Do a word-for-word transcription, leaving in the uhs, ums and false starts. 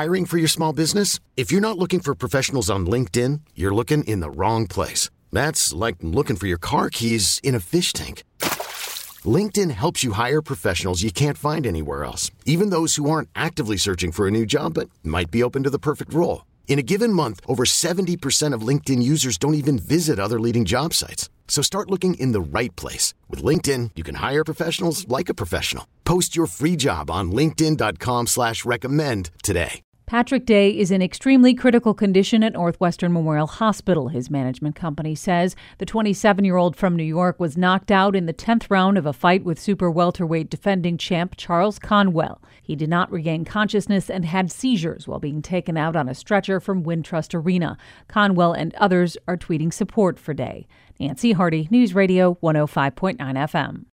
Hiring for your small business? If you're not looking for professionals on LinkedIn, you're looking in the wrong place. That's like looking for your car keys in a fish tank. LinkedIn helps you hire professionals you can't find anywhere else, even those who aren't actively searching for a new job but might be open to the perfect role. In a given month, over seventy percent of LinkedIn users don't even visit other leading job sites. So start looking in the right place. With LinkedIn, you can hire professionals like a professional. Post your free job on linkedin dot com slash recommend today. Patrick Day is in extremely critical condition at Northwestern Memorial Hospital, his management company says. The twenty-seven-year-old from New York was knocked out in the tenth round of a fight with super welterweight defending champ Charles Conwell. He did not regain consciousness and had seizures while being taken out on a stretcher from Wintrust Arena. Conwell and others are tweeting support for Day. Nancy Hardy, News Radio one oh five point nine F M.